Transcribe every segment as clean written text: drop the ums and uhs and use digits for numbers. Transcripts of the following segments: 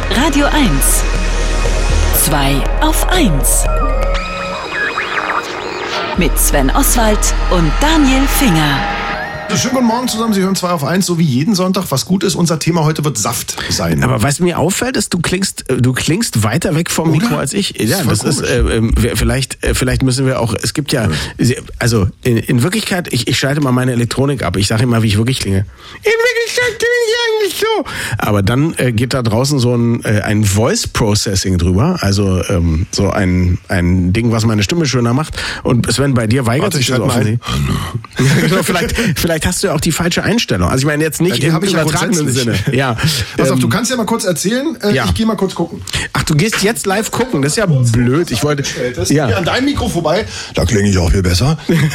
Radio 1. 2 auf 1. Mit Sven Oswald und Daniel Finger. Schönen guten Morgen zusammen, Sie hören 2 auf 1, so wie jeden Sonntag. Was gut ist, unser Thema heute wird Saft sein. Aber was mir auffällt, ist, du klingst weiter weg vom Mikro als ich. Ja, das ist, vielleicht müssen wir auch, es gibt ja, also in Wirklichkeit, ich schalte mal meine Elektronik ab. Ich sage immer, wie ich wirklich klinge. In Wirklichkeit klinge ich eigentlich so. Aber dann geht da draußen so ein Voice Processing drüber, also so ein Ding, was meine Stimme schöner macht. Und Sven, bei dir weigert sich das offensichtlich. Vielleicht hast du ja auch die falsche Einstellung. Also ich meine jetzt nicht im übertragenen Sinne. Ja. Pass auf, du kannst ja mal kurz erzählen. Ich gehe mal kurz gucken. Ach, du gehst jetzt live gucken. Das ist ja blöd. Ich wollte hier an deinem Mikro vorbei. Da klinge ich auch viel besser.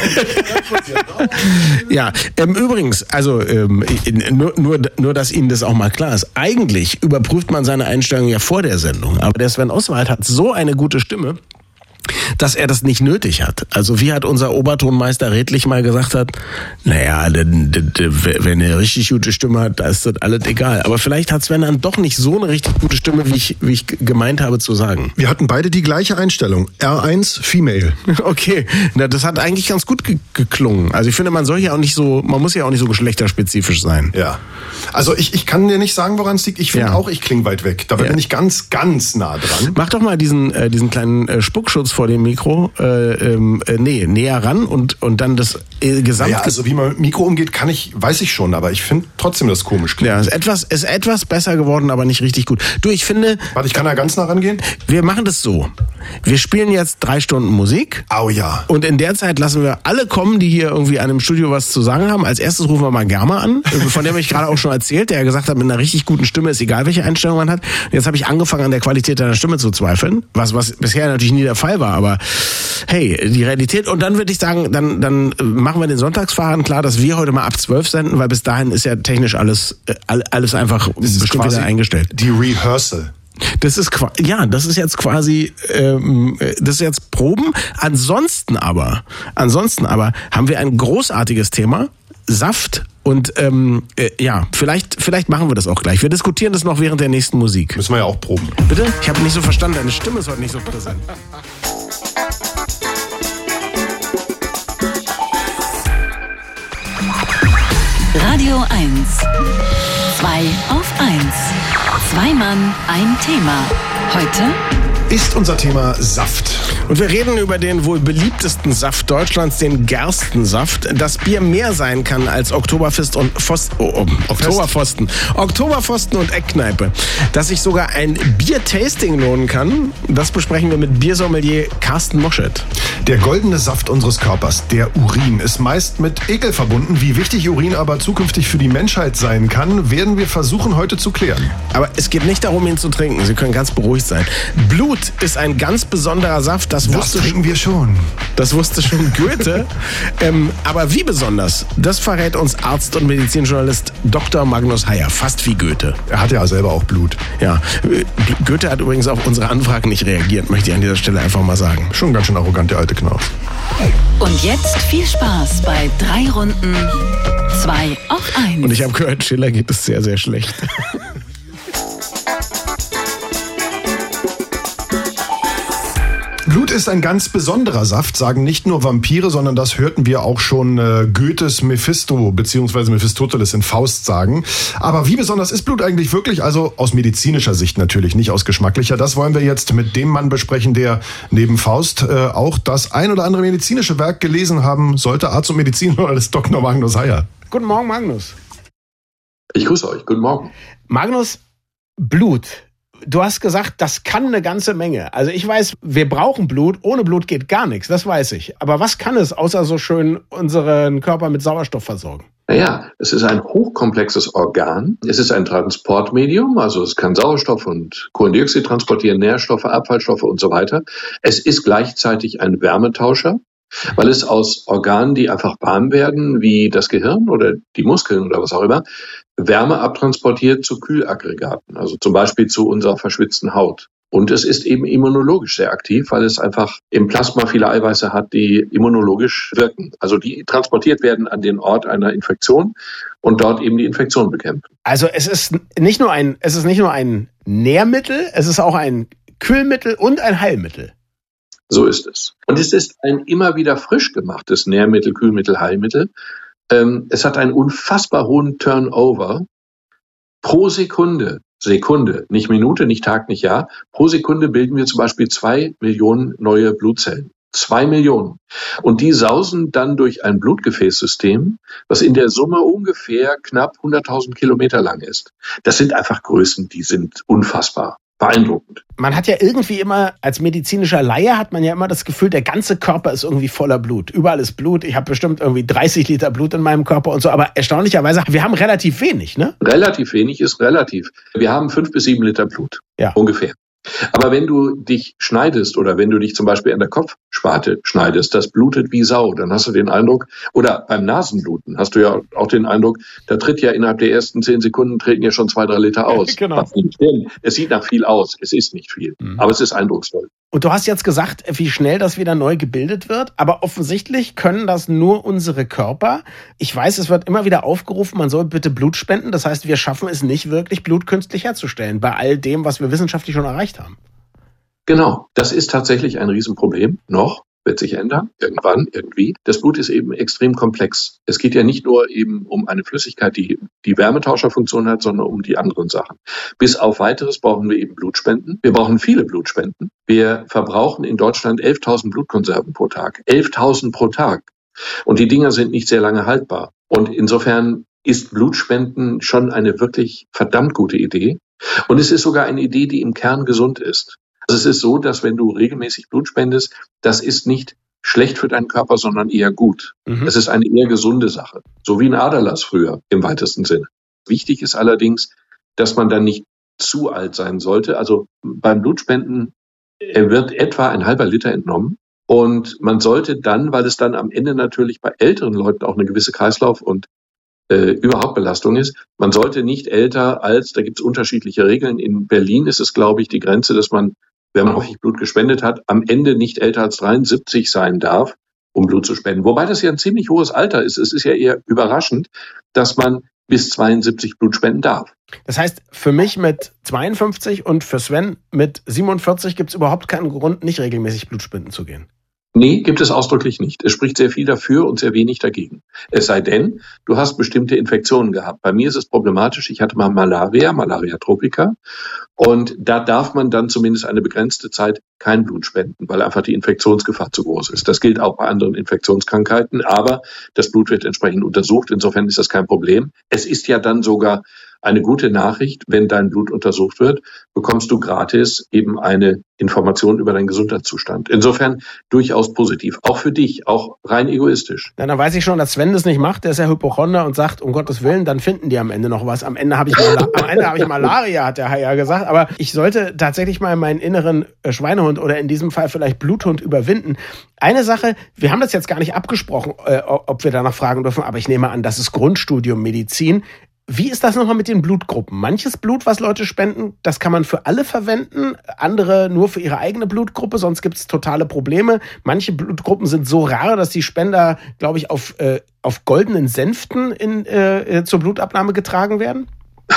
Ja, übrigens, also nur, dass Ihnen das auch mal klar ist. Eigentlich überprüft man seine Einstellung ja vor der Sendung. Aber der Sven Oswald hat so eine gute Stimme, dass er das nicht nötig hat. Also wie hat unser Obertonmeister Redlich mal gesagt naja, wenn er eine richtig gute Stimme hat, da ist das alles egal. Aber vielleicht hat Sven dann doch nicht so eine richtig gute Stimme, wie ich gemeint habe zu sagen. Wir hatten beide die gleiche Einstellung. R1 Female. Okay, na, das hat eigentlich ganz gut geklungen. Also ich finde, man muss ja auch nicht so geschlechterspezifisch sein. Ja. Also ich kann dir nicht sagen, woran es liegt. Ich finde auch, ich klinge weit weg. Da bin ich ganz, ganz nah dran. Mach doch mal diesen kleinen Spuckschutz vor dem Mikro, näher ran und dann das Gesamt. Ja, also wie man mit Mikro umgeht, weiß ich schon, aber ich finde trotzdem das komisch klingt. Ja, ist etwas besser geworden, aber nicht richtig gut. Du, ich finde... Warte, ich kann da ganz nah rangehen? Wir machen das so. Wir spielen jetzt 3 Stunden Musik. Oh ja. Und in der Zeit lassen wir alle kommen, die hier irgendwie an einem Studio was zu sagen haben. Als erstes rufen wir mal Germa an, von dem habe ich gerade auch schon erzählt, der gesagt hat, mit einer richtig guten Stimme ist egal, welche Einstellung man hat. Und jetzt habe ich angefangen, an der Qualität deiner Stimme zu zweifeln, was bisher natürlich nie der Fall war, aber hey, die Realität. Und dann würde ich sagen, dann machen wir den Sonntagsfahren klar, dass wir heute mal ab 12 senden, weil bis dahin ist ja technisch alles einfach bestimmt wieder eingestellt. Die Rehearsal. Das ist jetzt quasi, das ist jetzt Proben. Ansonsten aber haben wir ein großartiges Thema, Saft. Und vielleicht machen wir das auch gleich. Wir diskutieren das noch während der nächsten Musik. Müssen wir ja auch proben. Bitte? Ich habe nicht so verstanden, deine Stimme ist heute nicht so präsent. Radio 1. 2 auf 1. 2 Mann, ein Thema. Heute ist unser Thema Saft. Und wir reden über den wohl beliebtesten Saft Deutschlands, den Gerstensaft. Das Bier mehr sein kann als Oktoberpfosten und Eckkneipe. Dass sich sogar ein Biertasting lohnen kann, das besprechen wir mit Biersommelier Carsten Moschet. Der goldene Saft unseres Körpers, der Urin, ist meist mit Ekel verbunden. Wie wichtig Urin aber zukünftig für die Menschheit sein kann, werden wir versuchen heute zu klären. Aber es geht nicht darum, ihn zu trinken. Sie können ganz beruhigt sein. Blut ist ein ganz besonderer Saft. Das trinken wir schon. Das wusste schon Goethe. Aber wie besonders? Das verrät uns Arzt und Medizinjournalist Dr. Magnus Heyer. Fast wie Goethe. Er hat ja selber auch Blut. Ja. Goethe hat übrigens auf unsere Anfragen nicht reagiert, möchte ich an dieser Stelle einfach mal sagen. Schon ganz schön arrogant, der alte Knaus. Und jetzt viel Spaß bei 3 Runden 2 auf 1. Und ich habe gehört, Schiller geht es sehr, sehr schlecht. Blut ist ein ganz besonderer Saft, sagen nicht nur Vampire, sondern das hörten wir auch schon Goethes Mephisto bzw. Mephistopheles in Faust sagen. Aber wie besonders ist Blut eigentlich wirklich? Also aus medizinischer Sicht natürlich, nicht aus geschmacklicher. Das wollen wir jetzt mit dem Mann besprechen, der neben Faust auch das ein oder andere medizinische Werk gelesen haben sollte. Arzt und Medizinjournalist Dr. Magnus Heyer. Guten Morgen, Magnus. Ich grüße euch. Guten Morgen. Magnus, Blut. Du hast gesagt, das kann eine ganze Menge. Also ich weiß, wir brauchen Blut. Ohne Blut geht gar nichts, das weiß ich. Aber was kann es, außer so schön unseren Körper mit Sauerstoff versorgen? Naja, es ist ein hochkomplexes Organ. Es ist ein Transportmedium, also es kann Sauerstoff und Kohlendioxid transportieren, Nährstoffe, Abfallstoffe und so weiter. Es ist gleichzeitig ein Wärmetauscher, weil es aus Organen, die einfach warm werden, wie das Gehirn oder die Muskeln oder was auch immer, Wärme abtransportiert zu Kühlaggregaten, also zum Beispiel zu unserer verschwitzten Haut. Und es ist eben immunologisch sehr aktiv, weil es einfach im Plasma viele Eiweiße hat, die immunologisch wirken. Also die transportiert werden an den Ort einer Infektion und dort eben die Infektion bekämpfen. Also es ist nicht nur ein Nährmittel, es ist auch ein Kühlmittel und ein Heilmittel. So ist es. Und es ist ein immer wieder frisch gemachtes Nährmittel, Kühlmittel, Heilmittel. Es hat einen unfassbar hohen Turnover pro Sekunde, nicht Minute, nicht Tag, nicht Jahr. Pro Sekunde bilden wir zum Beispiel 2 Millionen neue Blutzellen. 2 Millionen. Und die sausen dann durch ein Blutgefäßsystem, was in der Summe ungefähr knapp 100.000 Kilometer lang ist. Das sind einfach Größen, die sind unfassbar. Beeindruckend. Man hat ja irgendwie immer, als medizinischer Laie hat man ja immer das Gefühl, der ganze Körper ist irgendwie voller Blut. Überall ist Blut. Ich habe bestimmt irgendwie 30 Liter Blut in meinem Körper und so. Aber erstaunlicherweise, wir haben relativ wenig, ne? Relativ wenig ist relativ. Wir haben 5 bis 7 Liter Blut. Ja. Ungefähr. Aber wenn du dich schneidest oder wenn du dich zum Beispiel an der Kopfsparte schneidest, das blutet wie Sau, dann hast du den Eindruck, oder beim Nasenbluten hast du ja auch den Eindruck, da tritt ja innerhalb der ersten 10 Sekunden treten ja schon 2-3 Liter aus. Genau. Es sieht nach viel aus, es ist nicht viel, aber es ist eindrucksvoll. Und du hast jetzt gesagt, wie schnell das wieder neu gebildet wird, aber offensichtlich können das nur unsere Körper. Ich weiß, es wird immer wieder aufgerufen, man soll bitte Blut spenden. Das heißt, wir schaffen es nicht wirklich, Blut künstlich herzustellen, bei all dem, was wir wissenschaftlich schon erreicht haben. Genau, das ist tatsächlich ein Riesenproblem noch. Wird sich ändern, irgendwann, irgendwie. Das Blut ist eben extrem komplex. Es geht ja nicht nur eben um eine Flüssigkeit, die Wärmetauscherfunktion hat, sondern um die anderen Sachen. Bis auf Weiteres brauchen wir eben Blutspenden. Wir brauchen viele Blutspenden. Wir verbrauchen in Deutschland 11.000 Blutkonserven pro Tag. 11.000 pro Tag. Und die Dinger sind nicht sehr lange haltbar. Und insofern ist Blutspenden schon eine wirklich verdammt gute Idee. Und es ist sogar eine Idee, die im Kern gesund ist. Also es ist so, dass wenn du regelmäßig Blut spendest, das ist nicht schlecht für deinen Körper, sondern eher gut. Es ist eine eher gesunde Sache. So wie ein Aderlass früher im weitesten Sinne. Wichtig ist allerdings, dass man dann nicht zu alt sein sollte. Also beim Blutspenden wird etwa ein halber Liter entnommen. Und man sollte dann, weil es dann am Ende natürlich bei älteren Leuten auch eine gewisse Kreislauf- und überhaupt Belastung ist. Man sollte nicht älter als, da gibt es unterschiedliche Regeln. In Berlin ist es, glaube ich, die Grenze, dass man, wenn man häufig Blut gespendet hat, am Ende nicht älter als 73 sein darf, um Blut zu spenden. Wobei das ja ein ziemlich hohes Alter ist. Es ist ja eher überraschend, dass man bis 72 Blut spenden darf. Das heißt, für mich mit 52 und für Sven mit 47 gibt es überhaupt keinen Grund, nicht regelmäßig Blut spenden zu gehen. Nee, gibt es ausdrücklich nicht. Es spricht sehr viel dafür und sehr wenig dagegen. Es sei denn, du hast bestimmte Infektionen gehabt. Bei mir ist es problematisch. Ich hatte mal Malaria tropica. Und da darf man dann zumindest eine begrenzte Zeit kein Blut spenden, weil einfach die Infektionsgefahr zu groß ist. Das gilt auch bei anderen Infektionskrankheiten. Aber das Blut wird entsprechend untersucht. Insofern ist das kein Problem. Es ist ja dann sogar eine gute Nachricht, wenn dein Blut untersucht wird, bekommst du gratis eben eine Information über deinen Gesundheitszustand. Insofern durchaus positiv. Auch für dich, auch rein egoistisch. Ja, dann weiß ich schon, dass Sven das nicht macht. Der ist ja Hypochonder und sagt, um Gottes Willen, dann finden die am Ende noch was. Am Ende habe ich Malaria, hat der Herr ja gesagt. Aber ich sollte tatsächlich mal meinen inneren Schweinehund oder in diesem Fall vielleicht Bluthund überwinden. Eine Sache, wir haben das jetzt gar nicht abgesprochen, ob wir danach fragen dürfen, aber ich nehme an, das ist Grundstudium Medizin. Wie ist das nochmal mit den Blutgruppen? Manches Blut, was Leute spenden, das kann man für alle verwenden, andere nur für ihre eigene Blutgruppe, sonst gibt es totale Probleme. Manche Blutgruppen sind so rar, dass die Spender, glaube ich, auf goldenen Sänften zur Blutabnahme getragen werden.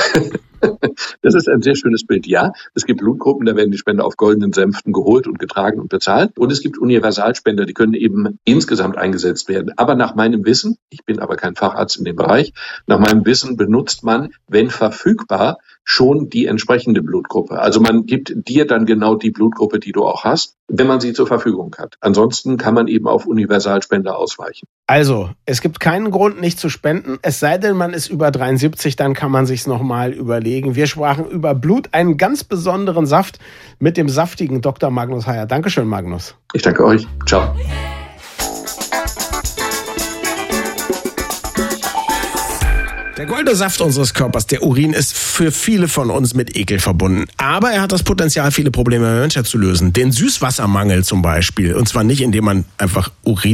Das ist ein sehr schönes Bild. Ja, es gibt Blutgruppen, da werden die Spender auf goldenen Sänften geholt und getragen und bezahlt. Und es gibt Universalspender, die können eben insgesamt eingesetzt werden. Aber nach meinem Wissen, ich bin aber kein Facharzt in dem Bereich, nach meinem Wissen benutzt man, wenn verfügbar, schon die entsprechende Blutgruppe. Also man gibt dir dann genau die Blutgruppe, die du auch hast, wenn man sie zur Verfügung hat. Ansonsten kann man eben auf Universalspender ausweichen. Also, es gibt keinen Grund, nicht zu spenden. Es sei denn, man ist über 73, dann kann man sich's nochmal überlegen. Wir sprachen über Blut, einen ganz besonderen Saft mit dem saftigen Dr. Magnus Heyer. Dankeschön, Magnus. Ich danke euch. Ciao. Der goldene Saft unseres Körpers, der Urin, ist für viele von uns mit Ekel verbunden. Aber er hat das Potenzial, viele Probleme der Menschheit zu lösen. Den Süßwassermangel zum Beispiel. Und zwar nicht, indem man einfach Urin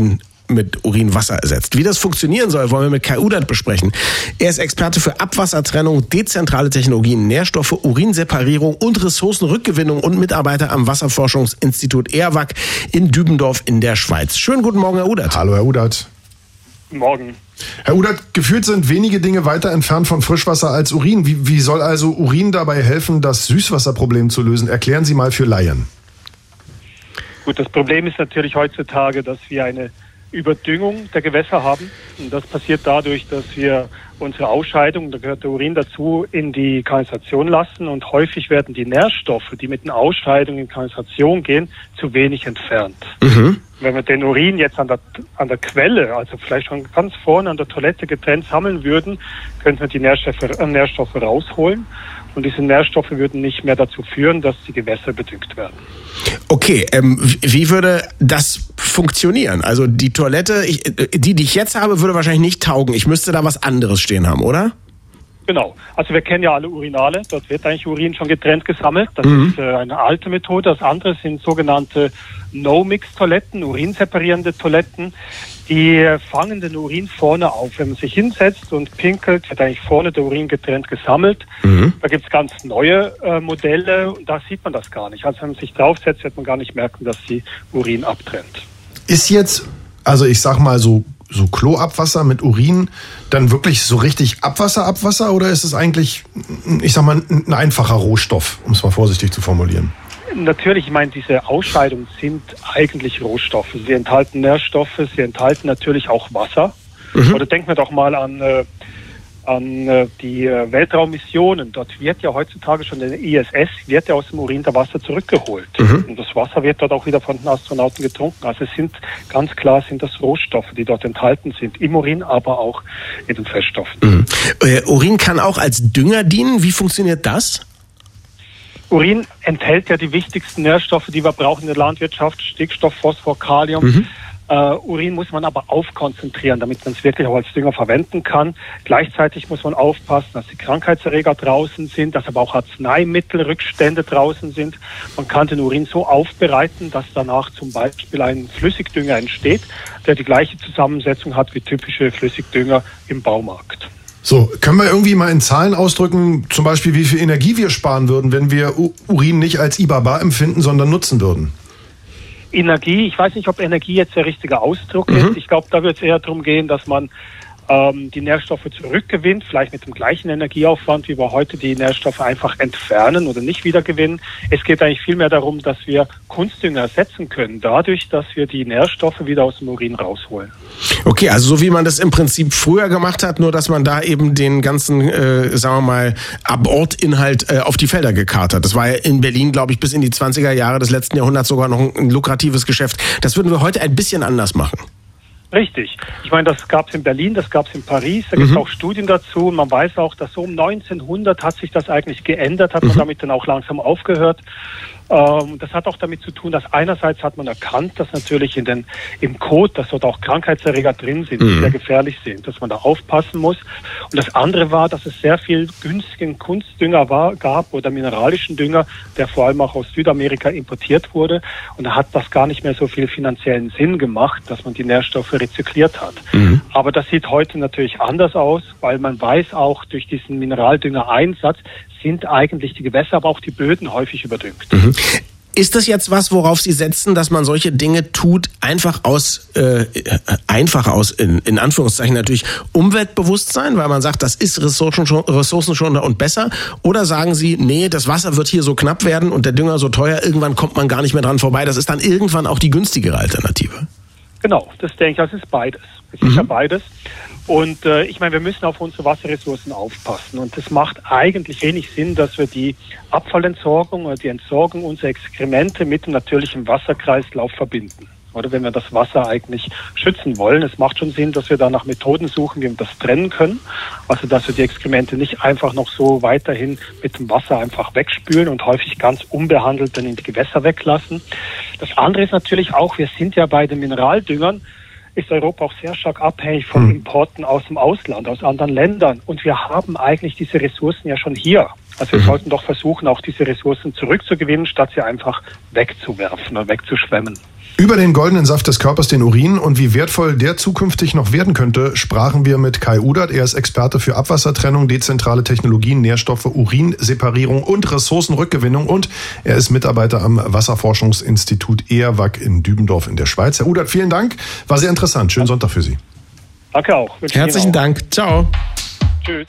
mit Urin Wasser ersetzt. Wie das funktionieren soll, wollen wir mit Kai Udert besprechen. Er ist Experte für Abwassertrennung, dezentrale Technologien, Nährstoffe, Urinseparierung und Ressourcenrückgewinnung und Mitarbeiter am Wasserforschungsinstitut ERWAG in Dübendorf in der Schweiz. Schönen guten Morgen, Herr Udert. Hallo, Herr Udert. Guten Morgen. Herr Udert, gefühlt sind wenige Dinge weiter entfernt von Frischwasser als Urin. Wie soll also Urin dabei helfen, das Süßwasserproblem zu lösen? Erklären Sie mal für Laien. Gut, das Problem ist natürlich heutzutage, dass wir eine Überdüngung der Gewässer haben. Und das passiert dadurch, dass wir unsere Ausscheidung, da gehört der Urin dazu, in die Kanalisation lassen. Und häufig werden die Nährstoffe, die mit den Ausscheidungen in die Kanalisation gehen, zu wenig entfernt. Mhm. Wenn wir den Urin jetzt an der Quelle, also vielleicht schon ganz vorne an der Toilette getrennt sammeln würden, könnten wir die Nährstoffe rausholen. Und diese Nährstoffe würden nicht mehr dazu führen, dass die Gewässer bedüngt werden. Okay, wie würde das funktionieren? Also die Toilette, die ich jetzt habe, würde wahrscheinlich nicht taugen. Ich müsste da was anderes stehen haben, oder? Genau. Also wir kennen ja alle Urinale. Dort wird eigentlich Urin schon getrennt gesammelt. Das ist eine alte Methode. Das andere sind sogenannte No-Mix-Toiletten, urinseparierende Toiletten. Die fangen den Urin vorne auf. Wenn man sich hinsetzt und pinkelt, wird eigentlich vorne der Urin getrennt gesammelt. Da gibt es ganz neue Modelle und da sieht man das gar nicht. Also wenn man sich draufsetzt, wird man gar nicht merken, dass die Urin abtrennt. Ist jetzt, also ich sag mal so Kloabwasser mit Urin dann wirklich so richtig Abwasser oder ist es eigentlich, ich sag mal, ein einfacher Rohstoff, um es mal vorsichtig zu formulieren? Natürlich, ich meine, diese Ausscheidungen sind eigentlich Rohstoffe. Sie enthalten Nährstoffe, sie enthalten natürlich auch Wasser. Oder denken wir doch mal an die Weltraummissionen. Dort wird ja heutzutage schon der ISS, wird ja aus dem Urin der Wasser zurückgeholt. Und das Wasser wird dort auch wieder von den Astronauten getrunken. Also ganz klar sind das Rohstoffe, die dort enthalten sind. Im Urin, aber auch in den Feststoffen. Urin kann auch als Dünger dienen. Wie funktioniert das? Urin enthält ja die wichtigsten Nährstoffe, die wir brauchen in der Landwirtschaft. Stickstoff, Phosphor, Kalium. Urin muss man aber aufkonzentrieren, damit man es wirklich auch als Dünger verwenden kann. Gleichzeitig muss man aufpassen, dass die Krankheitserreger draußen sind, dass aber auch Arzneimittelrückstände draußen sind. Man kann den Urin so aufbereiten, dass danach zum Beispiel ein Flüssigdünger entsteht, der die gleiche Zusammensetzung hat wie typische Flüssigdünger im Baumarkt. So, können wir irgendwie mal in Zahlen ausdrücken, zum Beispiel wie viel Energie wir sparen würden, wenn wir Urin nicht als IBABA empfinden, sondern nutzen würden? Energie, ich weiß nicht, ob Energie jetzt der richtige Ausdruck ist. Ich glaube, da wird es eher darum gehen, dass man die Nährstoffe zurückgewinnt, vielleicht mit dem gleichen Energieaufwand, wie wir heute die Nährstoffe einfach entfernen oder nicht wiedergewinnen. Es geht eigentlich vielmehr darum, dass wir Kunstdünger ersetzen können, dadurch, dass wir die Nährstoffe wieder aus dem Urin rausholen. Okay, also so wie man das im Prinzip früher gemacht hat, nur dass man da eben den ganzen, sagen wir mal, Abortinhalt auf die Felder gekarrt hat. Das war ja in Berlin, glaube ich, bis in die 20er Jahre des letzten Jahrhunderts sogar noch ein lukratives Geschäft. Das würden wir heute ein bisschen anders machen. Richtig. Ich meine, das gab es in Berlin, das gab es in Paris, da gibt es auch Studien dazu. Man weiß auch, dass so um 1900 hat sich das eigentlich geändert, hat man damit dann auch langsam aufgehört. Das hat auch damit zu tun, dass einerseits hat man erkannt, dass natürlich im Kot, dass dort auch Krankheitserreger drin sind, die sehr gefährlich sind, dass man da aufpassen muss. Und das andere war, dass es sehr viel günstigen Kunstdünger gab oder mineralischen Dünger, der vor allem auch aus Südamerika importiert wurde. Und da hat das gar nicht mehr so viel finanziellen Sinn gemacht, dass man die Nährstoffe rezykliert hat. Aber das sieht heute natürlich anders aus, weil man weiß auch, durch diesen Mineraldüngereinsatz sind eigentlich die Gewässer, aber auch die Böden häufig überdüngt. Ist das jetzt was, worauf Sie setzen, dass man solche Dinge tut, einfach aus in Anführungszeichen natürlich Umweltbewusstsein, weil man sagt, das ist ressourcenschonender und besser? Oder sagen Sie, nee, das Wasser wird hier so knapp werden und der Dünger so teuer, irgendwann kommt man gar nicht mehr dran vorbei. Das ist dann irgendwann auch die günstigere Alternative? Genau, das denke ich, das ist beides. Es ist ja beides. Und ich meine, wir müssen auf unsere Wasserressourcen aufpassen. Und es macht eigentlich wenig Sinn, dass wir die Abfallentsorgung oder die Entsorgung unserer Exkremente mit dem natürlichen Wasserkreislauf verbinden. Oder wenn wir das Wasser eigentlich schützen wollen. Es macht schon Sinn, dass wir da nach Methoden suchen, wie wir das trennen können. Also dass wir die Exkremente nicht einfach noch so weiterhin mit dem Wasser einfach wegspülen und häufig ganz unbehandelt dann in die Gewässer weglassen. Das andere ist natürlich auch, wir sind ja bei den Mineraldüngern, ist Europa auch sehr stark abhängig von Importen aus dem Ausland, aus anderen Ländern. Und wir haben eigentlich diese Ressourcen ja schon hier. Also wir sollten doch versuchen, auch diese Ressourcen zurückzugewinnen, statt sie einfach wegzuwerfen oder wegzuschwemmen. Über den goldenen Saft des Körpers, den Urin, und wie wertvoll der zukünftig noch werden könnte, sprachen wir mit Kai Udert. Er ist Experte für Abwassertrennung, dezentrale Technologien, Nährstoffe, Urinseparierung und Ressourcenrückgewinnung. Und er ist Mitarbeiter am Wasserforschungsinstitut EAWAG in Dübendorf in der Schweiz. Herr Udert, vielen Dank. War sehr interessant. Schönen Sonntag für Sie. Danke auch. Herzlichen Dank. Ciao. Tschüss.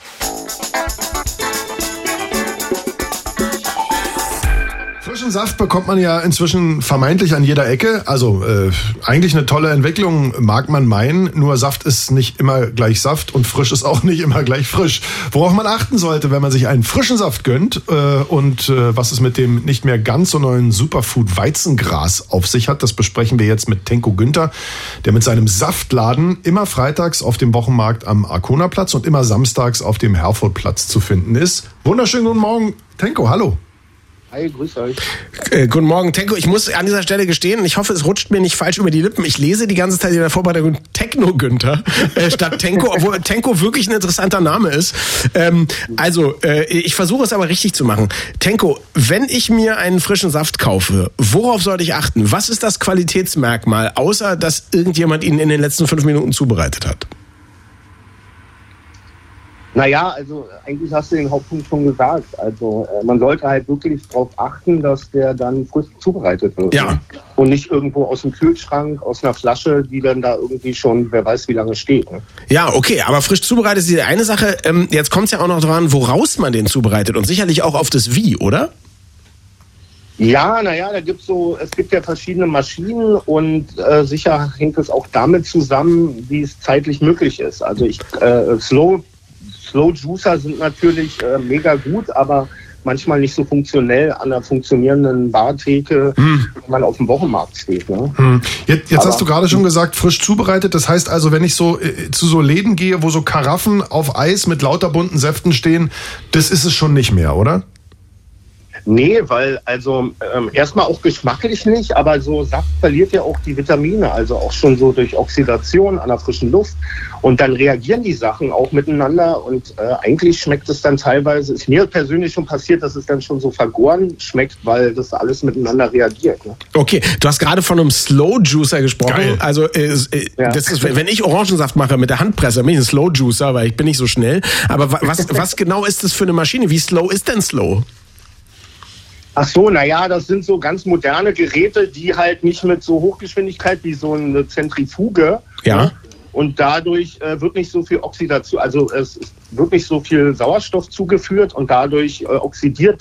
Frischen Saft bekommt man ja inzwischen vermeintlich an jeder Ecke. Also eigentlich eine tolle Entwicklung, mag man meinen. Nur Saft ist nicht immer gleich Saft und frisch ist auch nicht immer gleich frisch. Worauf man achten sollte, wenn man sich einen frischen Saft gönnt und was es mit dem nicht mehr ganz so neuen Superfood Weizengras auf sich hat, das besprechen wir jetzt mit Tenko Günther, der mit seinem Saftladen immer freitags auf dem Wochenmarkt am Arconaplatz und immer samstags auf dem Herfordplatz zu finden ist. Wunderschönen guten Morgen, Tenko, hallo. Hi, grüß euch. Guten Morgen, Tenko. Ich muss an dieser Stelle gestehen, ich hoffe, es rutscht mir nicht falsch über die Lippen. Ich lese die ganze Zeit in der Vorbereitung Techno Günther statt Tenko, obwohl Tenko wirklich ein interessanter Name ist. Ich versuche es aber richtig zu machen. Tenko, wenn ich mir einen frischen Saft kaufe, worauf sollte ich achten? Was ist das Qualitätsmerkmal, außer dass irgendjemand ihn in den letzten 5 Minuten zubereitet hat? Naja, also eigentlich hast du den Hauptpunkt schon gesagt. Also man sollte halt wirklich darauf achten, dass der dann frisch zubereitet wird. Ja. Und nicht irgendwo aus dem Kühlschrank, aus einer Flasche, die dann da irgendwie schon, wer weiß wie lange steht. Ne? Ja, okay, aber frisch zubereitet ist die eine Sache. Jetzt kommt es ja auch noch daran, woraus man den zubereitet und sicherlich auch auf das Wie, oder? Ja, naja, es gibt ja verschiedene Maschinen und sicher hängt es auch damit zusammen, wie es zeitlich möglich ist. Also Slow Juicer sind natürlich mega gut, aber manchmal nicht so funktionell an einer funktionierenden Bartheke, wenn man auf dem Wochenmarkt steht. Ne? Jetzt hast du gerade schon gesagt, frisch zubereitet. Das heißt also, wenn ich so zu so Läden gehe, wo so Karaffen auf Eis mit lauter bunten Säften stehen, das ist es schon nicht mehr, oder? Nee, weil also erstmal auch geschmacklich nicht, aber so Saft verliert ja auch die Vitamine, also auch schon so durch Oxidation an der frischen Luft. Und dann reagieren die Sachen auch miteinander und eigentlich schmeckt es dann teilweise, ist mir persönlich schon passiert, dass es dann schon so vergoren schmeckt, weil das alles miteinander reagiert. Ne? Okay, du hast gerade von einem Slow Juicer gesprochen. Geil. Also das ist, wenn ich Orangensaft mache mit der Handpresse, bin ich ein Slow Juicer, weil ich bin nicht so schnell. Aber was genau ist das für eine Maschine? Wie slow ist denn Slow? Ach so, naja, das sind so ganz moderne Geräte, die halt nicht mit so Hochgeschwindigkeit wie so eine Zentrifuge. Ja. Ne? Und dadurch wird nicht so viel Oxidation, also es wird nicht so viel Sauerstoff zugeführt und dadurch oxidiert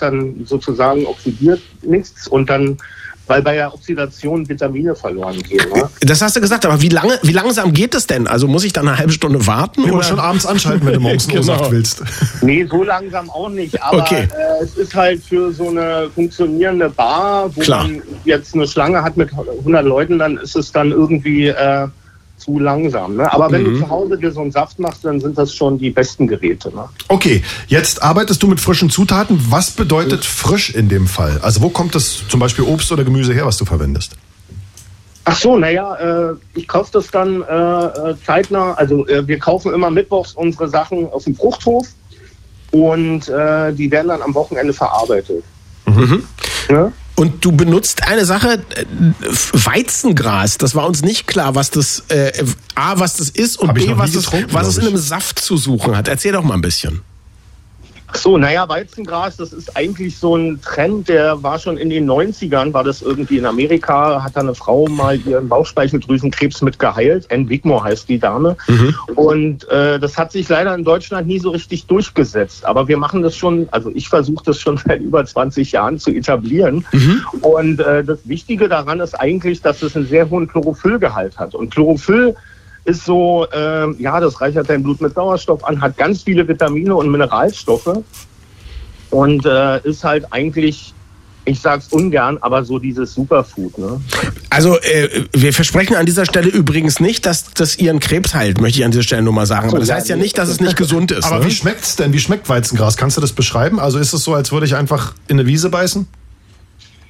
nichts und dann, weil bei der Oxidation Vitamine verloren gehen. Ne? Das hast du gesagt, aber wie langsam geht es denn? Also muss ich dann eine halbe Stunde warten? Du musst schon abends anschalten, wenn du morgens einen Saft willst. Nee, so langsam auch nicht. Aber okay. Es ist halt für so eine funktionierende Bar, wo man jetzt eine Schlange hat mit 100 Leuten, dann ist es dann irgendwie zu langsam. Ne? Aber wenn du zu Hause dir so einen Saft machst, dann sind das schon die besten Geräte. Ne? Okay, jetzt arbeitest du mit frischen Zutaten. Was bedeutet frisch in dem Fall? Also wo kommt das zum Beispiel Obst oder Gemüse her, was du verwendest? Ach so, naja, ich kaufe das dann zeitnah. Also wir kaufen immer mittwochs unsere Sachen auf dem Fruchthof und die werden dann am Wochenende verarbeitet. Mhm. Ja? Und du benutzt eine Sache, Weizengras. Das war uns nicht klar, was das A, was das ist und B, was es in einem Saft zu suchen hat. Erzähl doch mal ein bisschen. Ach so, naja, Weizengras, das ist eigentlich so ein Trend, der war schon in den 90ern, war das irgendwie in Amerika, hat da eine Frau mal ihren Bauchspeicheldrüsenkrebs mit geheilt. Ann Wigmore heißt die Dame. Mhm. Und das hat sich leider in Deutschland nie so richtig durchgesetzt. Aber wir machen das schon, also ich versuche das schon seit über 20 Jahren zu etablieren. Mhm. Und das Wichtige daran ist eigentlich, dass es einen sehr hohen Chlorophyllgehalt hat. Und Chlorophyll ist so, das reichert dein Blut mit Sauerstoff an, hat ganz viele Vitamine und Mineralstoffe und ist halt eigentlich, ich sag's ungern, aber so dieses Superfood. Ne? Also wir versprechen an dieser Stelle übrigens nicht, dass das ihren Krebs heilt, möchte ich an dieser Stelle nur mal sagen. Aber das heißt ja nicht, dass es nicht gesund ist. Aber ne? Wie schmeckt's denn? Wie schmeckt Weizengras? Kannst du das beschreiben? Also ist es so, als würde ich einfach in eine Wiese beißen?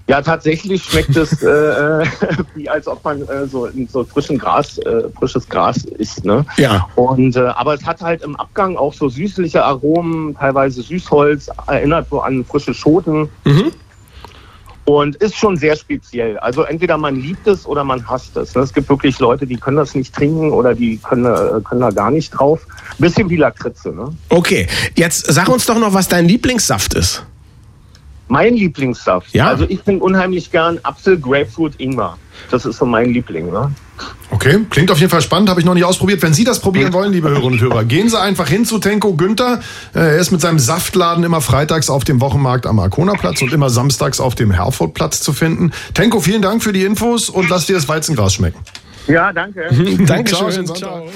Ja, tatsächlich schmeckt es wie als ob man so frisches Gras isst, ne? Ja. Und aber es hat halt im Abgang auch so süßliche Aromen, teilweise Süßholz, erinnert so an frische Schoten. Mhm. Und ist schon sehr speziell. Also entweder man liebt es oder man hasst es. Es gibt wirklich Leute, die können das nicht trinken oder die können da gar nicht drauf. Bisschen wie Lakritze, ne? Okay, jetzt sag uns doch noch, was dein Lieblingssaft ist. Mein Lieblingssaft? Ja. Also ich trinke unheimlich gern Apfel, Grapefruit, Ingwer. Das ist so mein Liebling, ne? Okay, klingt auf jeden Fall spannend, habe ich noch nicht ausprobiert. Wenn Sie das probieren wollen, liebe Hörerinnen und Hörer, gehen Sie einfach hin zu Tenko Günther. Er ist mit seinem Saftladen immer freitags auf dem Wochenmarkt am Arkonaplatz und immer samstags auf dem Herfordplatz zu finden. Tenko, vielen Dank für die Infos und lass dir das Weizengras schmecken. Ja, danke. Dankeschön. Ciao.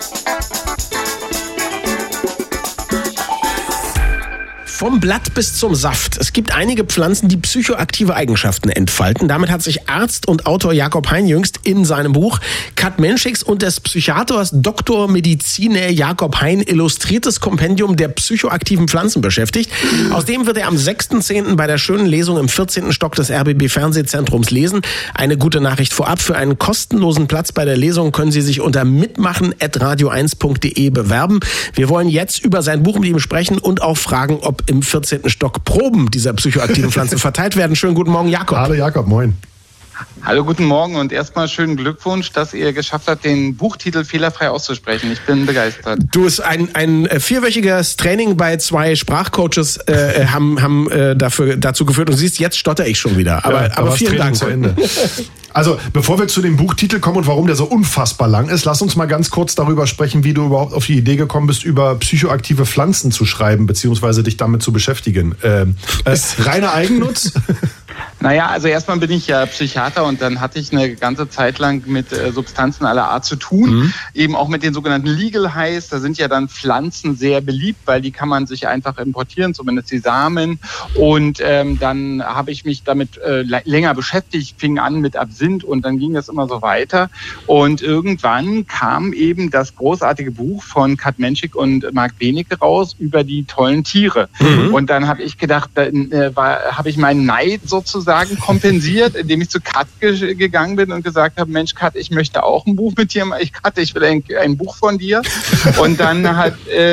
Vom Blatt bis zum Saft. Es gibt einige Pflanzen, die psychoaktive Eigenschaften entfalten. Damit hat sich Arzt und Autor Jakob Hein jüngst in seinem Buch Katmenschicks und des Psychiaters Dr. Mediziner Jakob Hein illustriertes Kompendium der psychoaktiven Pflanzen beschäftigt. Aus dem wird er am 6.10. bei der schönen Lesung im 14. Stock des RBB Fernsehzentrums lesen. Eine gute Nachricht vorab: Für einen kostenlosen Platz bei der Lesung können Sie sich unter mitmachen@radio1.de bewerben. Wir wollen jetzt über sein Buch mit ihm sprechen und auch fragen, ob im 14. Stock Proben dieser psychoaktiven Pflanzen verteilt werden. Schönen guten Morgen, Jakob. Hallo Jakob, moin. Hallo, guten Morgen und erstmal schönen Glückwunsch, dass ihr geschafft habt, den Buchtitel fehlerfrei auszusprechen. Ich bin begeistert. Du, ist ein 4-wöchiges Training bei 2 Sprachcoaches haben dazu geführt und siehst, jetzt stotter ich schon wieder. Aber vielen Dank. Zu Ende. Also, bevor wir zu dem Buchtitel kommen und warum der so unfassbar lang ist, lass uns mal ganz kurz darüber sprechen, wie du überhaupt auf die Idee gekommen bist, über psychoaktive Pflanzen zu schreiben, beziehungsweise dich damit zu beschäftigen. Reiner Eigennutz? Naja, also erstmal bin ich ja Psychiater und dann hatte ich eine ganze Zeit lang mit Substanzen aller Art zu tun. Eben auch mit den sogenannten Legal Highs. Da sind ja dann Pflanzen sehr beliebt, weil die kann man sich einfach importieren, zumindest die Samen. Und dann habe ich mich damit länger beschäftigt, fing an mit Absinth und dann ging das immer so weiter. Und irgendwann kam eben das großartige Buch von Katmenschik und Marc Benecke raus über die tollen Tiere. Und dann habe ich gedacht, habe ich meinen Neid sozusagen kompensiert, indem ich zu Kat gegangen bin und gesagt habe, Mensch Kat, ich möchte auch ein Buch mit dir machen. Ich will ein Buch von dir. Und dann hat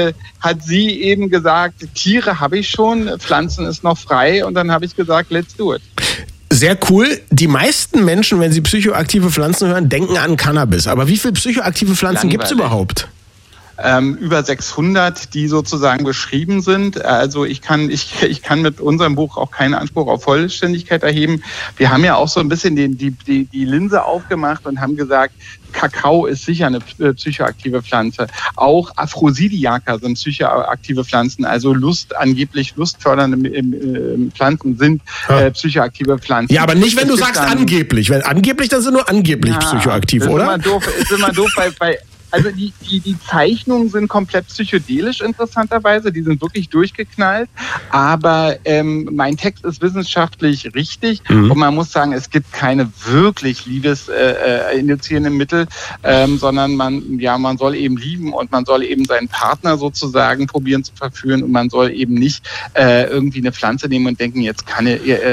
sie eben gesagt, Tiere habe ich schon, Pflanzen ist noch frei. Und dann habe ich gesagt, let's do it. Sehr cool. Die meisten Menschen, wenn sie psychoaktive Pflanzen hören, denken an Cannabis. Aber wie viele psychoaktive Pflanzen gibt es überhaupt? Über 600, die sozusagen beschrieben sind. Also ich kann mit unserem Buch auch keinen Anspruch auf Vollständigkeit erheben. Wir haben ja auch so ein bisschen die Linse aufgemacht und haben gesagt, Kakao ist sicher eine psychoaktive Pflanze. Auch Aphrodisiaka sind psychoaktive Pflanzen, also angeblich lustfördernde Pflanzen sind psychoaktive Pflanzen. Ja, aber nicht, wenn du sagst angeblich. Wenn angeblich, dann sind nur angeblich psychoaktiv, oder? Ist immer doof, weil also die Zeichnungen sind komplett psychedelisch interessanterweise, die sind wirklich durchgeknallt, aber mein Text ist wissenschaftlich richtig und man muss sagen, es gibt keine wirklich liebesinduzierenden Mittel, sondern man soll eben lieben und man soll eben seinen Partner sozusagen probieren zu verführen und man soll eben nicht irgendwie eine Pflanze nehmen und denken, jetzt kann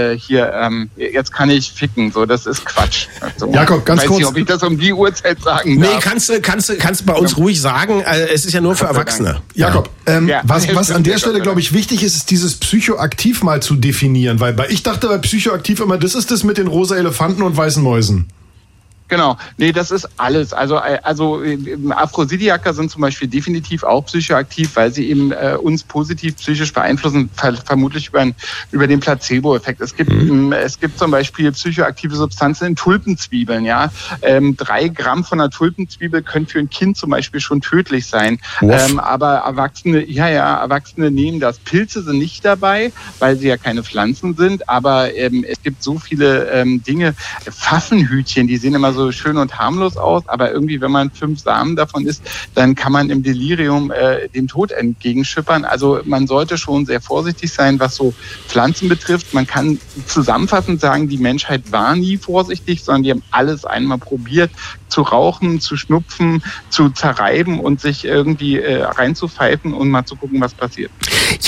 ich ficken, so, das ist Quatsch. Also, Jakob, ganz kurz. Ich weiß nicht, ob ich das um die Uhrzeit sagen darf. Nee, kannst du bei uns ruhig sagen, es ist ja nur für Erwachsene. Jakob, was an der Stelle, glaube ich, wichtig ist diese psychoaktiv mal zu definieren, weil ich dachte bei psychoaktiv immer, das ist das mit den rosa Elefanten und weißen Mäusen. Genau, nee, das ist alles. Also Aphrodisiaka sind zum Beispiel definitiv auch psychoaktiv, weil sie eben uns positiv psychisch beeinflussen, vermutlich über den Placebo-Effekt. Es gibt zum Beispiel psychoaktive Substanzen in Tulpenzwiebeln. Ja, 3 Gramm von einer Tulpenzwiebel können für ein Kind zum Beispiel schon tödlich sein. Aber Erwachsene nehmen das. Pilze sind nicht dabei, weil sie ja keine Pflanzen sind. Aber es gibt so viele Dinge. Pfaffenhütchen, die sehen immer so schön und harmlos aus, aber irgendwie, wenn man 5 Samen davon isst, dann kann man im Delirium dem Tod entgegenschippern. Also man sollte schon sehr vorsichtig sein, was so Pflanzen betrifft. Man kann zusammenfassend sagen, die Menschheit war nie vorsichtig, sondern die haben alles einmal probiert, zu rauchen, zu schnupfen, zu zerreiben und sich irgendwie reinzupfeifen und mal zu gucken, was passiert. Jetzt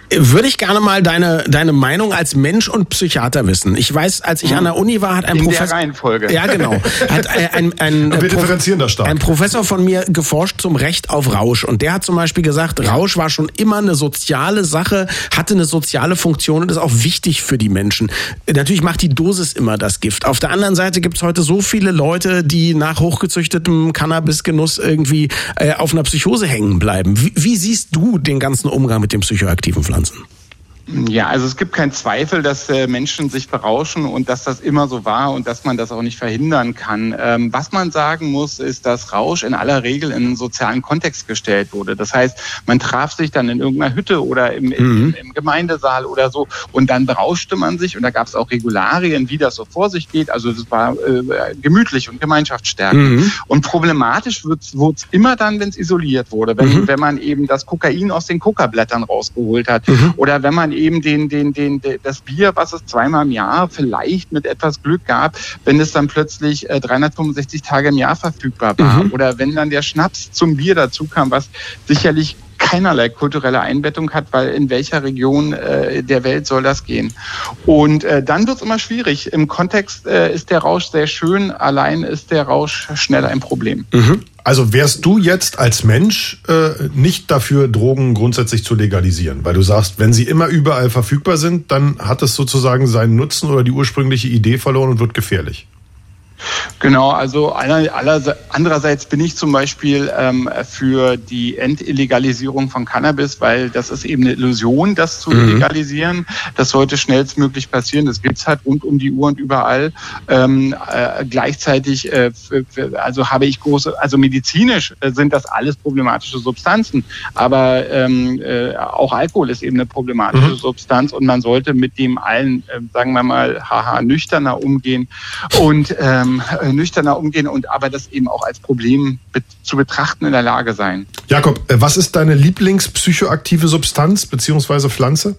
Würde ich gerne mal deine Meinung als Mensch und Psychiater wissen. Ich weiß, als ich an der Uni war, hat ein Professor... In der Reihenfolge. Ja, genau. Hat wir differenzieren das stark. Ein Professor von mir geforscht zum Recht auf Rausch. Und der hat zum Beispiel gesagt, Rausch war schon immer eine soziale Sache, hatte eine soziale Funktion und ist auch wichtig für die Menschen. Natürlich macht die Dosis immer das Gift. Auf der anderen Seite gibt es heute so viele Leute, die nach hochgezüchtetem Cannabisgenuss irgendwie auf einer Psychose hängen bleiben. Wie siehst du den ganzen Umgang mit den psychoaktiven Pflanzen? Ja, also es gibt keinen Zweifel, dass Menschen sich berauschen und dass das immer so war und dass man das auch nicht verhindern kann. Was man sagen muss, ist, dass Rausch in aller Regel in einen sozialen Kontext gestellt wurde. Das heißt, man traf sich dann in irgendeiner Hütte oder im Gemeindesaal oder so und dann berauschte man sich und da gab es auch Regularien, wie das so vor sich geht. Also das war gemütlich und gemeinschaftsstärkend. Und problematisch wurde es immer dann, wenn es isoliert wurde. Wenn man eben das Kokain aus den Kokablättern rausgeholt hat oder wenn man eben das Bier, was es zweimal im Jahr vielleicht mit etwas Glück gab, wenn es dann plötzlich 365 Tage im Jahr verfügbar war. Oder wenn dann der Schnaps zum Bier dazu kam, was sicherlich keinerlei kulturelle Einbettung hat, weil in welcher Region der Welt soll das gehen? Und dann wird es immer schwierig. Im Kontext ist der Rausch sehr schön, allein ist der Rausch schnell ein Problem. Also wärst du jetzt als Mensch nicht dafür, Drogen grundsätzlich zu legalisieren? Weil du sagst, wenn sie immer überall verfügbar sind, dann hat es sozusagen seinen Nutzen oder die ursprüngliche Idee verloren und wird gefährlich. Genau, also andererseits bin ich zum Beispiel für die Entillegalisierung von Cannabis, weil das ist eben eine Illusion, das zu legalisieren. Das sollte schnellstmöglich passieren. Das gibt's halt rund um die Uhr und überall. Gleichzeitig also habe ich also medizinisch sind das alles problematische Substanzen, aber auch Alkohol ist eben eine problematische Substanz und man sollte mit dem allen, sagen wir mal, nüchterner umgehen und aber das eben auch als Problem zu betrachten in der Lage sein. Jakob, was ist deine Lieblingspsychoaktive Substanz bzw. Pflanze?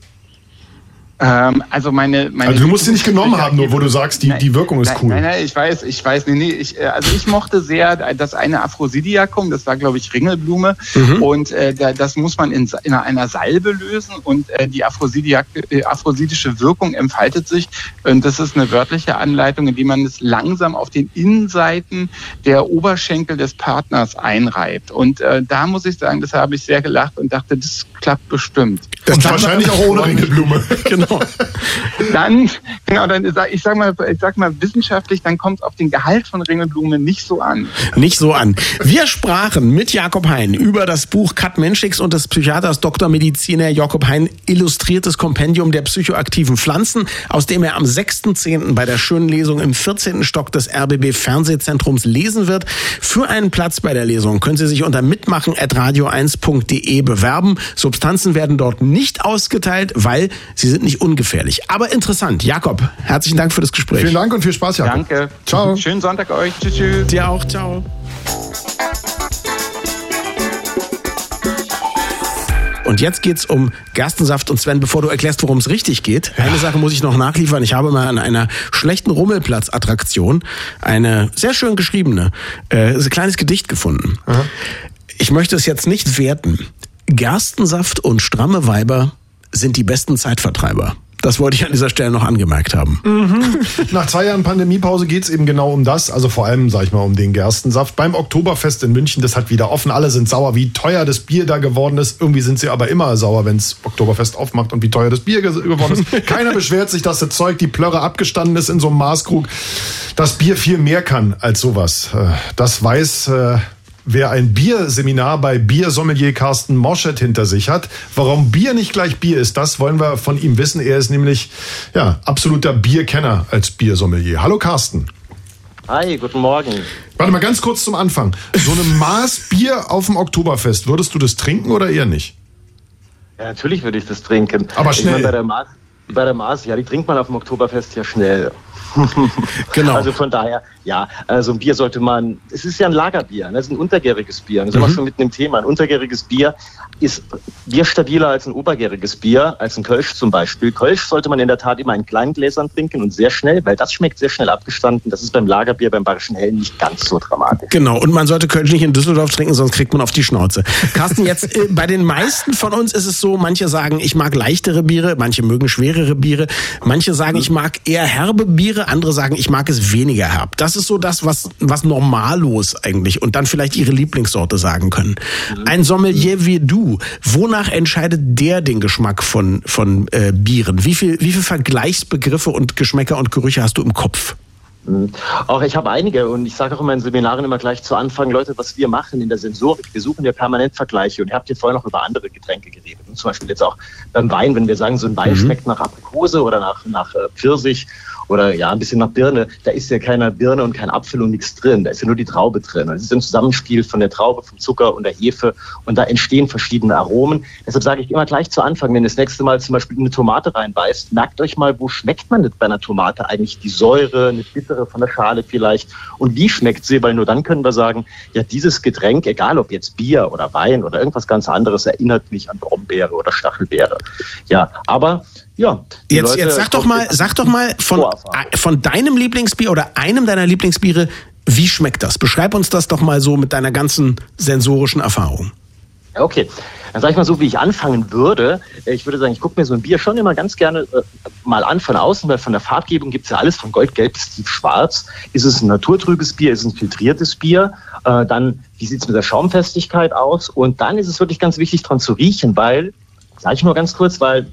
Also du musst sie nicht genommen haben, nur wo du sagst, die Wirkung ist cool. Nein, ich weiß. Ich mochte sehr das eine Aphrodisiakum, das war, glaube ich, Ringelblume. Und das muss man in einer Salbe lösen und die aphrodisische Wirkung entfaltet sich. Und das ist eine wörtliche Anleitung, indem man es langsam auf den Innenseiten der Oberschenkel des Partners einreibt. Und da muss ich sagen, das habe ich sehr gelacht und dachte, das klappt bestimmt. Das klappt wahrscheinlich auch ohne Ringelblume. Genau. Dann ich sag mal wissenschaftlich, dann kommt es auf den Gehalt von Ringelblume nicht so an. Nicht so an. Wir sprachen mit Jakob Hein über das Buch Kat Menschicks und des Psychiaters Dr. Mediziner Jakob Hein illustriertes Kompendium der psychoaktiven Pflanzen, aus dem er am 6.10. bei der schönen Lesung im 14. Stock des RBB Fernsehzentrums lesen wird. Für einen Platz bei der Lesung können Sie sich unter mitmachen@radio1.de bewerben. Substanzen werden dort nicht ausgeteilt, weil sie sind nicht ungefährlich. Aber interessant. Jakob, herzlichen Dank für das Gespräch. Vielen Dank und viel Spaß, Jakob. Danke. Ciao. Schönen Sonntag euch. Tschüss, tschüss. Dir auch. Ciao. Und jetzt geht's um Gerstensaft. Und Sven, bevor du erklärst, worum es richtig geht, eine Sache muss ich noch nachliefern. Ich habe mal an einer schlechten Rummelplatz-Attraktion eine sehr schön geschriebene, ein kleines Gedicht gefunden. Aha. Ich möchte es jetzt nicht werten. Gerstensaft und stramme Weiber sind die besten Zeitvertreiber. Das wollte ich an dieser Stelle noch angemerkt haben. Nach 2 Jahren Pandemiepause geht's eben genau um das. Also vor allem, sag ich mal, um den Gerstensaft. Beim Oktoberfest in München, das hat wieder offen. Alle sind sauer, wie teuer das Bier da geworden ist. Irgendwie sind sie aber immer sauer, wenn's Oktoberfest aufmacht und wie teuer das Bier geworden ist. Keiner beschwert sich, dass das Zeug, die Plörre abgestanden ist in so einem Maßkrug. Das Bier viel mehr kann als sowas. Das weiß... Wer ein Bierseminar bei Biersommelier Carsten Morschett hinter sich hat. Warum Bier nicht gleich Bier ist, das wollen wir von ihm wissen. Er ist nämlich absoluter Bierkenner als Biersommelier. Hallo Carsten. Hi, guten Morgen. Warte mal ganz kurz zum Anfang. So eine Maß Bier auf dem Oktoberfest, würdest du das trinken oder eher nicht? Ja, natürlich würde ich das trinken. Aber schnell. Bei der Maß, ja, die trinkt man auf dem Oktoberfest ja schnell. Genau. Also von daher, ja, also ein Bier sollte man, es ist ja ein Lagerbier, das ist ein untergäriges Bier. Da sind wir schon mit dem Thema. Ein untergäriges Bier ist bierstabiler als ein obergäriges Bier, als ein Kölsch zum Beispiel. Kölsch sollte man in der Tat immer in kleinen Gläsern trinken und sehr schnell, weil das schmeckt sehr schnell abgestanden. Das ist beim Lagerbier, beim Bayerischen Hellen nicht ganz so dramatisch. Genau, und man sollte Kölsch nicht in Düsseldorf trinken, sonst kriegt man auf die Schnauze. Carsten, jetzt bei den meisten von uns ist es so, manche sagen, ich mag leichtere Biere, manche mögen schwerere Biere, manche sagen, ich mag eher herbe Biere, andere sagen, ich mag es weniger herb. Das ist so das, was normallos eigentlich und dann vielleicht ihre Lieblingssorte sagen können. Ein Sommelier wie du, wonach entscheidet der den Geschmack von Bieren? Wie viel Vergleichsbegriffe und Geschmäcker und Gerüche hast du im Kopf? Auch ich habe einige und ich sage auch in meinen Seminaren immer gleich zu Anfang, Leute, was wir machen in der Sensorik, wir suchen ja permanent Vergleiche und ihr habt hier vorher noch über andere Getränke geredet. Und zum Beispiel jetzt auch beim Wein, wenn wir sagen, so ein Wein schmeckt nach Aprikose oder nach Pfirsich oder ja, ein bisschen nach Birne, da ist ja keine Birne und kein Apfel und nichts drin, da ist ja nur die Traube drin. Es ist ein Zusammenspiel von der Traube, vom Zucker und der Hefe und da entstehen verschiedene Aromen. Deshalb sage ich immer gleich zu Anfang, wenn ihr das nächste Mal zum Beispiel eine Tomate reinbeißt, merkt euch mal, wo schmeckt man nicht bei einer Tomate eigentlich die Säure, eine bittere von der Schale vielleicht und wie schmeckt sie, weil nur dann können wir sagen, ja, dieses Getränk, egal ob jetzt Bier oder Wein oder irgendwas ganz anderes, erinnert mich an Brombeere oder Stachelbeere. Ja, aber ja. Jetzt sag doch mal von deinem Lieblingsbier oder einem deiner Lieblingsbiere, wie schmeckt das? Beschreib uns das doch mal so mit deiner ganzen sensorischen Erfahrung. Okay, dann sage ich mal so, wie ich anfangen würde. Ich würde sagen, ich gucke mir so ein Bier schon immer ganz gerne mal an von außen, weil von der Farbgebung gibt es ja alles von goldgelb bis tiefschwarz. Ist es ein naturtrübes Bier, ist es ein filtriertes Bier? Dann, wie sieht es mit der Schaumfestigkeit aus? Und dann ist es wirklich ganz wichtig, dran zu riechen, weil, sage ich nur ganz kurz, weil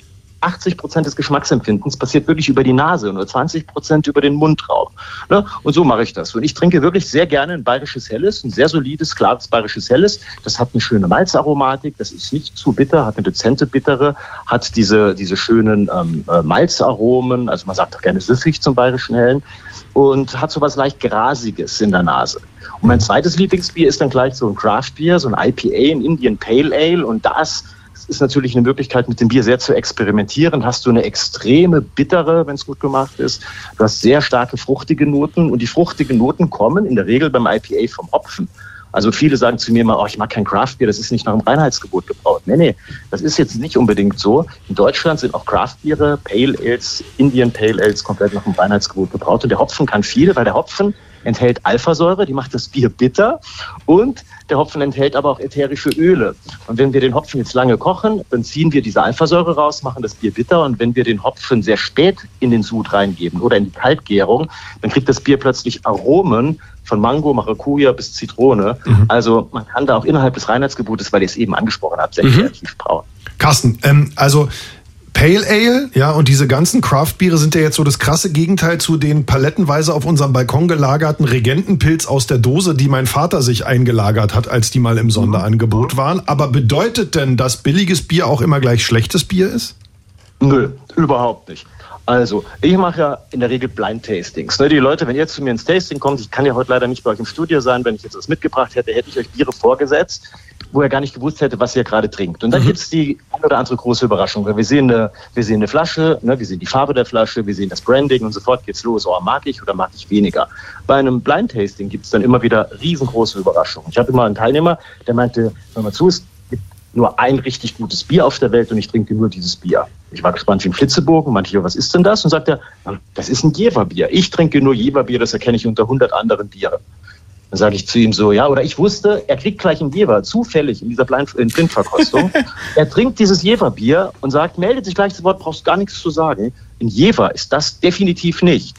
80% des Geschmacksempfindens passiert wirklich über die Nase und nur 20% über den Mundraum. Ne? Und so mache ich das. Und ich trinke wirklich sehr gerne ein bayerisches Helles, ein sehr solides, klares bayerisches Helles. Das hat eine schöne Malzaromatik, das ist nicht zu bitter, hat eine dezente Bittere, hat diese schönen Malzaromen, also man sagt auch gerne süffig zum bayerischen Hellen und hat so was leicht Grasiges in der Nase. Und mein zweites Lieblingsbier ist dann gleich so ein Craft-Bier, so ein IPA, ein Indian Pale Ale und das ist natürlich eine Möglichkeit, mit dem Bier sehr zu experimentieren. Hast du eine extreme bittere, wenn es gut gemacht ist. Du hast sehr starke fruchtige Noten und die fruchtigen Noten kommen in der Regel beim IPA vom Hopfen. Also viele sagen zu mir immer, ich mag kein Craftbier, das ist nicht nach dem Reinheitsgebot gebraut. Nee, das ist jetzt nicht unbedingt so. In Deutschland sind auch Craftbiere, Pale Ales, Indian Pale Ales komplett nach dem Reinheitsgebot gebraut. Und der Hopfen kann viel, weil der Hopfen enthält Alphasäure, die macht das Bier bitter und der Hopfen enthält aber auch ätherische Öle. Und wenn wir den Hopfen jetzt lange kochen, dann ziehen wir diese Alphasäure raus, machen das Bier bitter und wenn wir den Hopfen sehr spät in den Sud reingeben oder in die Kaltgärung, dann kriegt das Bier plötzlich Aromen von Mango, Maracuja bis Zitrone. Also man kann da auch innerhalb des Reinheitsgebotes, weil ihr es eben angesprochen habt, sehr kreativ brauen. Carsten, also Pale Ale, ja, und diese ganzen Craft-Biere sind ja jetzt so das krasse Gegenteil zu den palettenweise auf unserem Balkon gelagerten Regentenpilz aus der Dose, die mein Vater sich eingelagert hat, als die mal im Sonderangebot waren. Aber bedeutet denn, dass billiges Bier auch immer gleich schlechtes Bier ist? Nö, überhaupt nicht. Also, ich mache ja in der Regel Blind-Tastings. Die Leute, wenn ihr zu mir ins Tasting kommt, ich kann ja heute leider nicht bei euch im Studio sein, wenn ich jetzt was mitgebracht hätte, hätte ich euch Biere vorgesetzt, wo ihr gar nicht gewusst hätte, was ihr gerade trinkt. Und dann gibt's die eine oder andere große Überraschung. Weil wir sehen eine Flasche, wir sehen die Farbe der Flasche, wir sehen das Branding und sofort geht's los. Mag ich oder mag ich weniger? Bei einem Blind-Tasting gibt's dann immer wieder riesengroße Überraschungen. Ich habe immer einen Teilnehmer, der meinte, hör mal zu, es gibt nur ein richtig gutes Bier auf der Welt und ich trinke nur dieses Bier. Ich war gespannt wie ein Flitzebogen, meinte ich, was ist denn das? Und sagt er, das ist ein Jeverbier. Ich trinke nur Jeverbier, das erkenne ich unter 100 anderen Bieren. Dann sage ich zu ihm so, ja, oder ich wusste, er kriegt gleich ein Jever, zufällig in dieser Blindverkostung. Er trinkt dieses Jeverbier und sagt, meldet sich gleich zu Wort, brauchst gar nichts zu sagen. Ein Jever ist das definitiv nicht.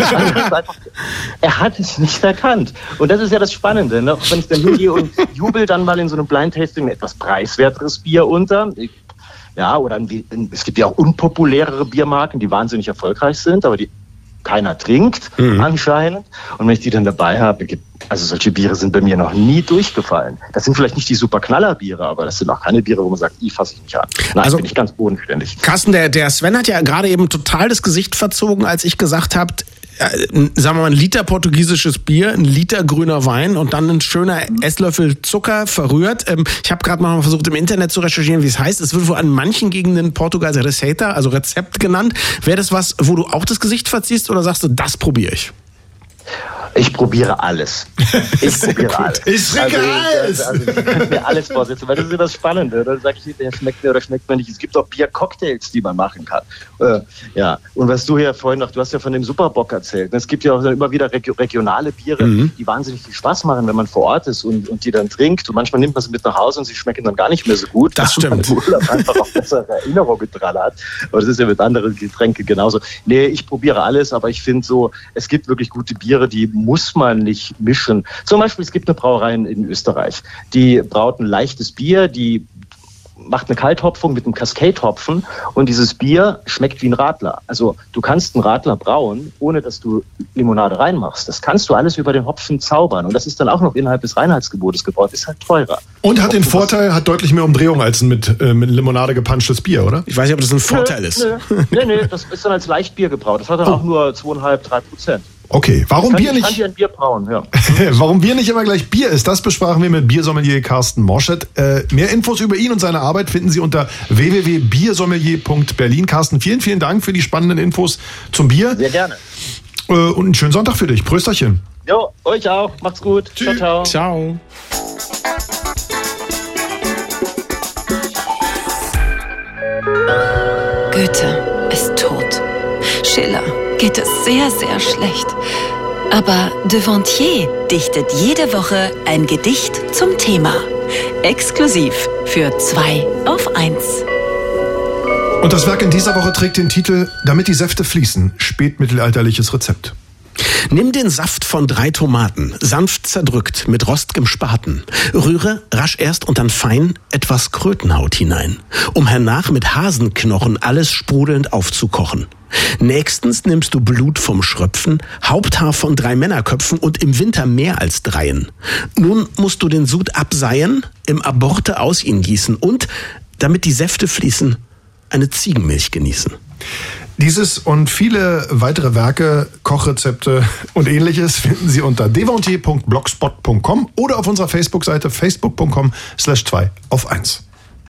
Er hat es nicht erkannt. Und das ist ja das Spannende. Ne? Wenn ich dann hingehe und jubel dann mal in so einem Blind-Tasting ein etwas preiswerteres Bier unter. Ja, oder es gibt ja auch unpopulärere Biermarken, die wahnsinnig erfolgreich sind, aber die keiner trinkt, anscheinend. Und wenn ich die dann dabei habe, also solche Biere sind bei mir noch nie durchgefallen. Das sind vielleicht nicht die super Knallerbiere, aber das sind auch keine Biere, wo man sagt, die fasse ich nicht an. Nein, also bin ich ganz bodenständig. Carsten, der Sven hat ja gerade eben total das Gesicht verzogen, als ich gesagt habe, sagen wir mal, ein Liter portugiesisches Bier, ein Liter grüner Wein und dann ein schöner Esslöffel Zucker verrührt. Ich habe gerade mal versucht, im Internet zu recherchieren, wie es heißt. Es wird wohl an manchen Gegenden Portugals Receita, also Rezept genannt. Wäre das was, wo du auch das Gesicht verziehst oder sagst du, das probiere ich? Ich probiere alles. Ich probiere alles. Ich trinke alles. Also ich kann mir alles vorsetzen, weil das ist ja das Spannende. Dann sage ich, der schmeckt mir oder schmeckt mir nicht. Es gibt auch Biercocktails, die man machen kann. Ja. Und was du hier vorhin noch, du hast ja von dem Superbock erzählt. Es gibt ja auch immer wieder regionale Biere, die wahnsinnig viel Spaß machen, wenn man vor Ort ist und die dann trinkt. Und manchmal nimmt man sie mit nach Hause und sie schmecken dann gar nicht mehr so gut. Das stimmt. Weil man einfach auch bessere Erinnerungen dran hat. Aber das ist ja mit anderen Getränken genauso. Nee, ich probiere alles, aber ich finde so, es gibt wirklich gute Biere, die muss man nicht mischen. Zum Beispiel, es gibt eine Brauerei in Österreich, die braut ein leichtes Bier, die macht eine Kalthopfung mit einem Cascade-Hopfen und dieses Bier schmeckt wie ein Radler. Also du kannst einen Radler brauen, ohne dass du Limonade reinmachst. Das kannst du alles über den Hopfen zaubern und das ist dann auch noch innerhalb des Reinheitsgebotes gebraut, ist halt teurer. Und hat den Vorteil, hat deutlich mehr Umdrehung als ein mit Limonade gepanschtes Bier, oder? Ich weiß nicht, ob das ein Vorteil ist. Nee, das ist dann als Leichtbier gebraut. Das hat dann auch nur 2,5-3%. Okay, warum Bier nicht? Ich kann dir ein Bier brauen, ja. Warum Bier nicht immer gleich Bier ist, das besprachen wir mit Biersommelier Carsten Morschett. Mehr Infos über ihn und seine Arbeit finden Sie unter www.biersommelier.berlin. Carsten, vielen, vielen Dank für die spannenden Infos zum Bier. Sehr gerne. Und einen schönen Sonntag für dich. Prösterchen. Jo, euch auch. Macht's gut. Tschüss. Ciao, ciao. Ciao. Goethe ist tot. Schiller geht es sehr, sehr schlecht. Aber Devontier dichtet jede Woche ein Gedicht zum Thema. Exklusiv für 2 auf 1. Und das Werk in dieser Woche trägt den Titel Damit die Säfte fließen. Spätmittelalterliches Rezept. Nimm den Saft von 3 Tomaten, sanft zerdrückt mit rost'gem Spaten. Rühre rasch erst und dann fein etwas Krötenhaut hinein, um hernach mit Hasenknochen alles sprudelnd aufzukochen. Nächstens nimmst du Blut vom Schröpfen, Haupthaar von 3 Männerköpfen und im Winter mehr als 3. Nun musst du den Sud abseien, im Aborte aus ihn gießen und, damit die Säfte fließen, eine Ziegenmilch genießen. Dieses und viele weitere Werke, Kochrezepte und ähnliches finden Sie unter devontier.blogspot.com oder auf unserer Facebook-Seite facebook.com/2 auf 1.